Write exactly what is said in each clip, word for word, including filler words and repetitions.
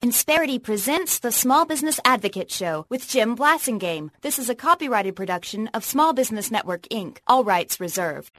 Insperity presents the Small Business Advocate Show with Jim Blasingame. This is a copyrighted production of Small Business Network, Incorporated. All rights reserved.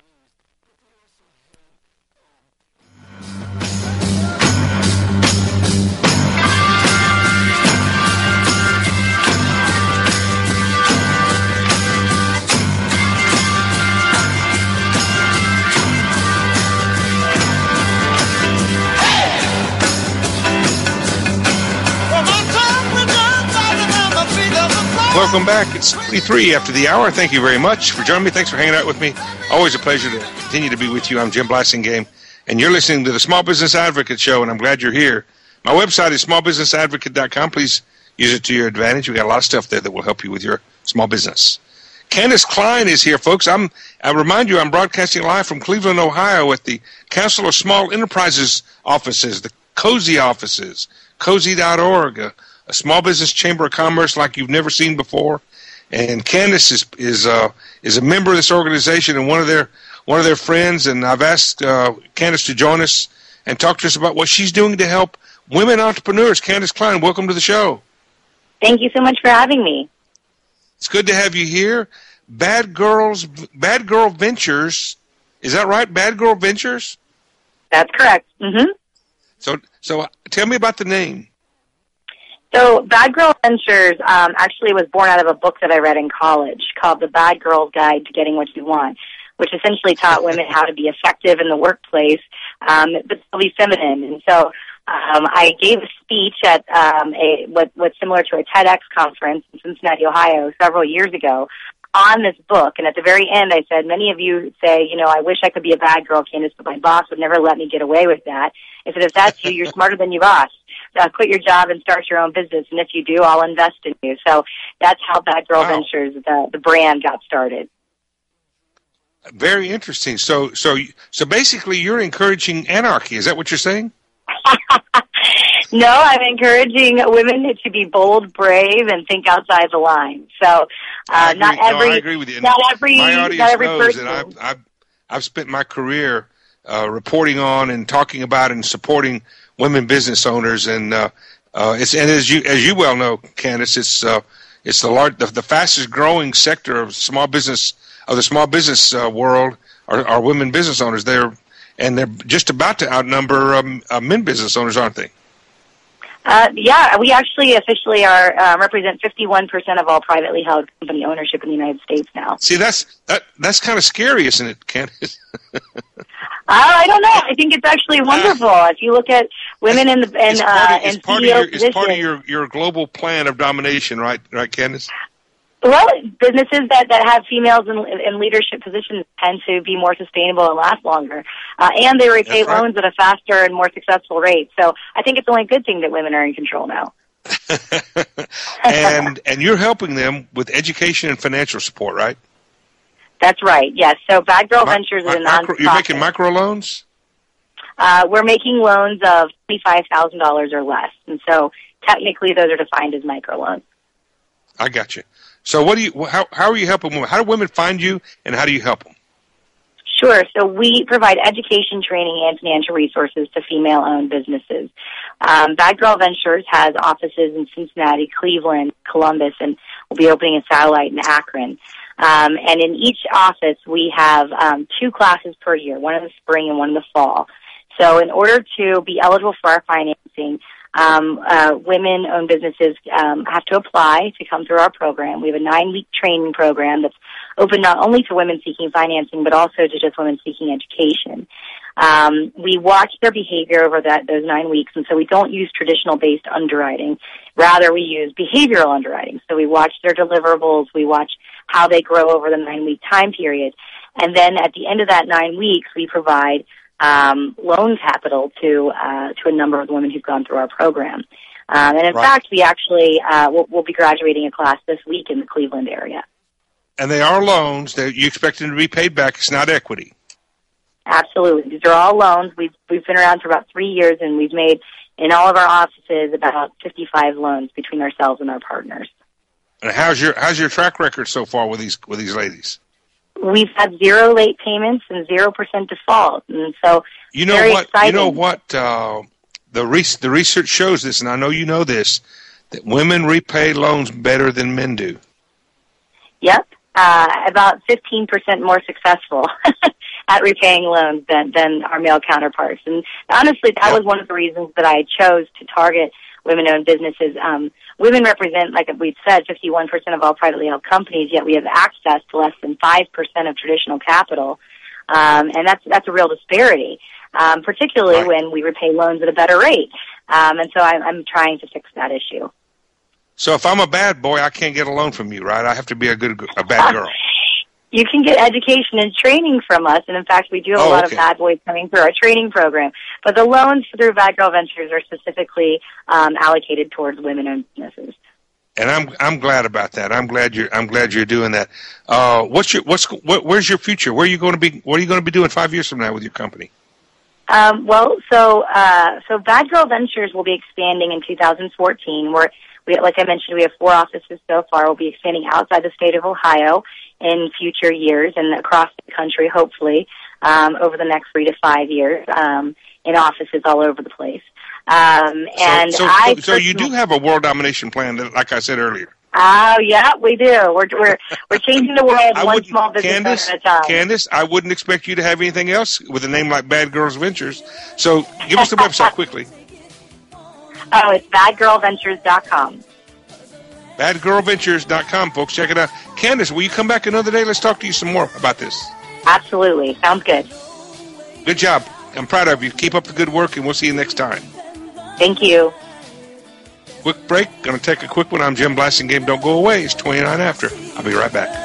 Welcome back. It's twenty-three after the hour. Thank you very much for joining me. Thanks for hanging out with me. Always a pleasure to continue to be with you. I'm Jim Blasingame, and you're listening to the Small Business Advocate Show, and I'm glad you're here. My website is small business advocate dot com. Please use it to your advantage. We've got a lot of stuff there that will help you with your small business. Candace Klein is here, folks. I'm, I remind you, I'm broadcasting live from Cleveland, Ohio at the Council of Small Enterprises offices, the COSY offices, cozy dot org, a, a small business chamber of commerce like you've never seen before. And Candace is is uh, is a member of this organization and one of their one of their friends. And I've asked uh, Candace to join us and talk to us about what she's doing to help women entrepreneurs. Candace Klein, welcome to the show. Thank you so much for having me. It's good to have you here. Bad Girls, Bad Girl Ventures, is that right? Bad Girl Ventures? That's correct. Mm-hmm. So, so tell me about the name. So Bad Girl Ventures um, actually was born out of a book that I read in college called The Bad Girl's Guide to Getting What You Want, which essentially taught women how to be effective in the workplace, um, but still be feminine. And so um, I gave a speech at um, a what, what's similar to a TEDx conference in Cincinnati, Ohio, several years ago on this book. And at the very end, I said, many of you say, you know, I wish I could be a bad girl, Candace, but my boss would never let me get away with that. I said, if that's you, you're smarter than your boss. Uh, quit your job and start your own business, and if you do, I'll invest in you. So that's how Bad Girl Wow. Ventures, the, the brand, got started. Very interesting. So, so, so basically, you're encouraging anarchy. Is that what you're saying? No, I'm encouraging women to be bold, brave, and think outside the line. So, uh, not every, no, I agree with you. not every, my audience not every knows person. that I've, I've, I've spent my career uh, reporting on and talking about and supporting women business owners, and uh, uh, it's and as you as you well know, Candace, it's uh, it's the large, the, the fastest growing sector of small business of the small business uh, world are, are women business owners. They're and they're just about to outnumber um, uh, men business owners, aren't they? Uh, yeah, we actually officially are uh, represent fifty-one percent of all privately held company ownership in the United States now. See, that's that that's kind of scary, isn't it, Candace? Uh, I don't know. I think it's actually wonderful. Uh, if you look at women in the in, it's uh, part of, in it's part C E O of your, positions, it's part of your, your global plan of domination, right? Right, Candace? well, businesses that, that have females in, in leadership positions tend to be more sustainable and last longer, uh, and they repay That's right. loans at a faster and more successful rate. So I think it's only a good thing that women are in control now. and and you're helping them with education and financial support, right? That's right. Yes. So Bad Girl Mi- Ventures is a mi- micro, nonprofit. You're making microloans? Uh, we're making loans of twenty-five thousand dollars or less, and so technically those are defined as microloans. I got you. So what do you? How how are you helping women? How do women find you, and how do you help them? Sure. So we provide education, training, and financial resources to female-owned businesses. Um, Bad Girl Ventures has offices in Cincinnati, Cleveland, Columbus, and we'll be opening a satellite in Akron. Um, and in each office, we have um, two classes per year, one in the spring and one in the fall. So in order to be eligible for our financing, um, uh, women-owned businesses um, have to apply to come through our program. We have a nine-week training program that's open not only to women seeking financing, but also to just women seeking education. Um, we watch their behavior over that those nine weeks, and so we don't use traditional-based underwriting. Rather, we use behavioral underwriting. So we watch their deliverables, we watch how they grow over the nine-week time period, and then at the end of that nine weeks, we provide um, loan capital to uh, to a number of women who've gone through our program. Um, and in Right. fact, we actually uh, we'll, we'll be graduating a class this week in the Cleveland area. And they are loans. They, you expect them to be paid back. It's not equity. Absolutely. These are all loans. We've, we've been around for about three years, and we've made, in all of our offices, about fifty-five loans between ourselves and our partners. And how's your how's your track record so far with these with these ladies? We've had zero late payments and zero percent default, and so You know very what? exciting. You know what? Uh, the re- the research shows this, and I know you know this, that women repay loans better than men do. Yep, uh, about fifteen percent more successful at repaying loans than, than our male counterparts. And honestly, that was one of the reasons that I chose to target women-owned businesses. Um, women represent, like we've said, fifty-one percent of all privately held companies, yet we have access to less than five percent of traditional capital. Um, and that's that's a real disparity, um, particularly right. when we repay loans at a better rate. Um, and so I'm, I'm trying to fix that issue. So if I'm a bad boy, I can't get a loan from you, right? I have to be a good, a bad girl. You can get education and training from us, and in fact, we do have oh, a lot okay. of bad boys coming through our training program. But the loans through Bad Girl Ventures are specifically um, allocated towards women-owned businesses. And I'm I'm glad about that. I'm glad you're I'm glad you're doing that. Uh, what's your what's what, where's your future? Where are you going to be? What are you going to be doing five years from now with your company? Um, well, so uh, so Bad Girl Ventures will be expanding in two thousand fourteen. We're we, like I mentioned, we have four offices so far. We'll be expanding outside the state of Ohio in future years and across the country, hopefully, um, over the next three to five years, um, in offices all over the place. Um, and so, so, I so, so you do have a world domination plan, like I said earlier. Oh, yeah, we do. We're we're we're changing the world one small business Candace, at a time. Candace, I wouldn't expect you to have anything else with a name like Bad Girls Ventures. So give us the website quickly. Oh, it's bad girl ventures dot com. bad girl ventures dot com, folks. Check it out. Candace, will you come back another day? Let's talk to you some more about this. Absolutely. Sounds good. Good job. I'm proud of you. Keep up the good work, and we'll see you next time. Thank you. Quick break. Going to take a quick one. I'm Jim Blasingame. Don't go away. It's twenty-nine after. I'll be right back.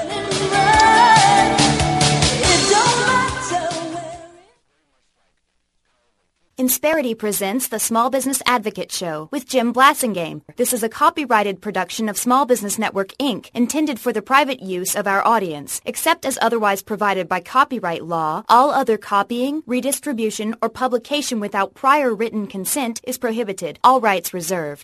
Insperity presents the Small Business Advocate Show with Jim Blasingame. This is a copyrighted production of Small Business Network, Incorporated, intended for the private use of our audience. Except as otherwise provided by copyright law, all other copying, redistribution, or publication without prior written consent is prohibited. All rights reserved.